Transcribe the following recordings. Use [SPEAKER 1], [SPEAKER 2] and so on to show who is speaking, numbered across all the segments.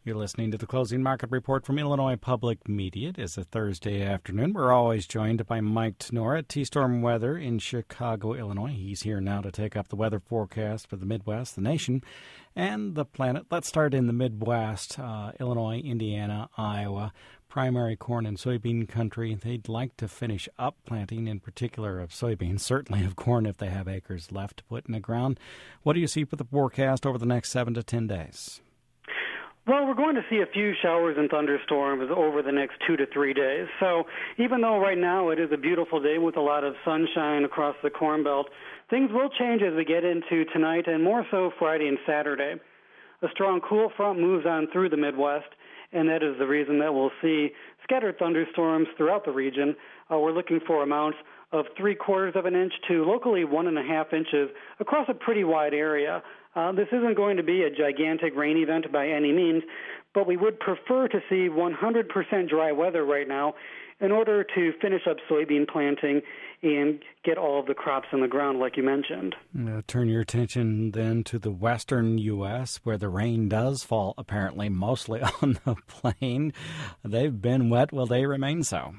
[SPEAKER 1] You're listening to the Closing Market Report from Illinois Public Media. It is a Thursday afternoon. We're always joined by Mike Tenora at T-Storm Weather in Chicago, Illinois. He's here now to take up the weather forecast for the Midwest, the nation, and the planet. Let's start in the Midwest, Illinois, Indiana, Iowa, primary corn and soybean country. They'd like to finish up planting, in particular of soybeans, certainly of corn if they have acres left to put in the ground. What do you see for the forecast over the next 7 to 10 days?
[SPEAKER 2] Well, we're going to see a few showers and thunderstorms over the next 2 to 3 days. So even though right now it is a beautiful day with a lot of sunshine across the Corn Belt, things will change as we get into tonight and more so Friday and Saturday. A strong cool front moves on through the Midwest, and that is the reason that we'll see scattered thunderstorms throughout the region. We're looking for amounts of 3/4 of an inch to locally 1.5 inches across a pretty wide area. This isn't going to be a gigantic rain event by any means, but we would prefer to see 100% dry weather right now in order to finish up soybean planting and get all of the crops in the ground, like you mentioned.
[SPEAKER 1] Turn your attention then to the western U.S., where the rain does fall apparently mostly on the plain. They've been wet. Will they remain so?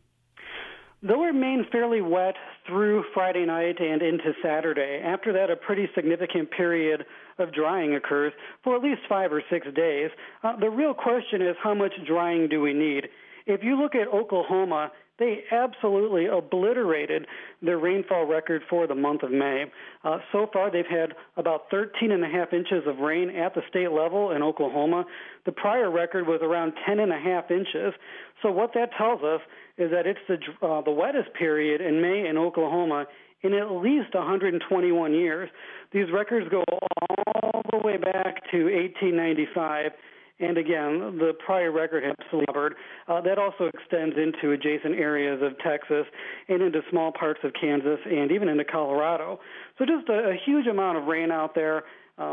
[SPEAKER 2] They'll remain fairly wet through Friday night and into Saturday. After that, a pretty significant period of drying occurs for at least 5 or 6 days. The real question is, how much drying do we need? If you look at Oklahoma, they absolutely obliterated their rainfall record for the month of May. So far, they've had about 13.5 inches of rain at the state level in Oklahoma. The prior record was around 10.5 inches. So what that tells us is that it's the wettest period in May in Oklahoma in at least 121 years. These records go all the way back to 1895. And again, the prior record had absolutely covered. That also extends into adjacent areas of Texas and into small parts of Kansas and even into Colorado. So just a huge amount of rain out there.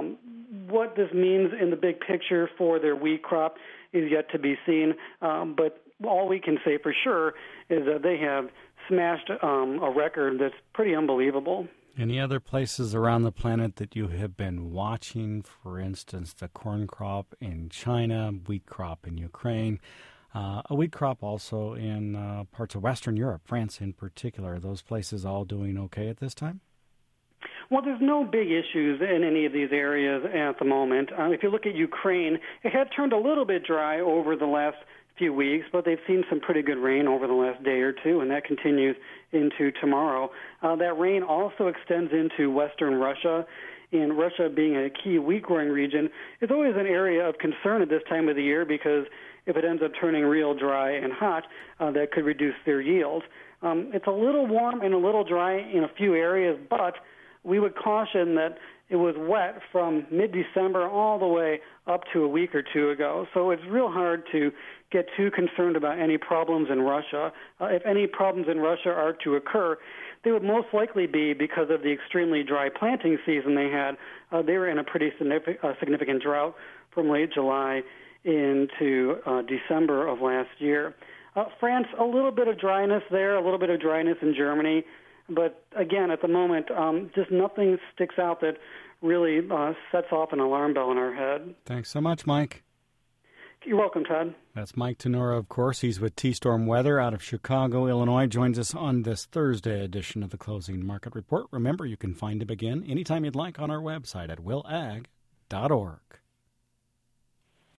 [SPEAKER 2] What this means in the big picture for their wheat crop is yet to be seen. But all we can say for sure is that they have smashed a record that's pretty unbelievable.
[SPEAKER 1] Any other places around the planet that you have been watching? For instance, the corn crop in China, wheat crop in Ukraine, a wheat crop also in parts of Western Europe, France in particular. Are those places all doing okay at this time?
[SPEAKER 2] Well, there's no big issues in any of these areas at the moment. If you look at Ukraine, it had turned a little bit dry over the last few weeks, but they've seen some pretty good rain over the last day or two, and that continues into tomorrow. That rain also extends into western Russia, and Russia being a key wheat-growing region is always an area of concern at this time of the year because if it ends up turning real dry and hot, that could reduce their yields. It's a little warm and a little dry in a few areas, but we would caution that it was wet from mid-December all the way up to a week or two ago. So it's real hard to get too concerned about any problems in Russia. If any problems in Russia are to occur, they would most likely be because of the extremely dry planting season they had. They were in a pretty significant drought from late July into December of last year. France, a little bit of dryness there, a little bit of dryness in Germany. But again, at the moment, just nothing sticks out that really sets off an alarm bell in our head.
[SPEAKER 1] Thanks so much, Mike.
[SPEAKER 2] You're welcome, Todd.
[SPEAKER 1] That's Mike Tenora, of course. He's with T-Storm Weather out of Chicago, Illinois. Joins us on this Thursday edition of the Closing Market Report. Remember, you can find him again anytime you'd like on our website at willag.org.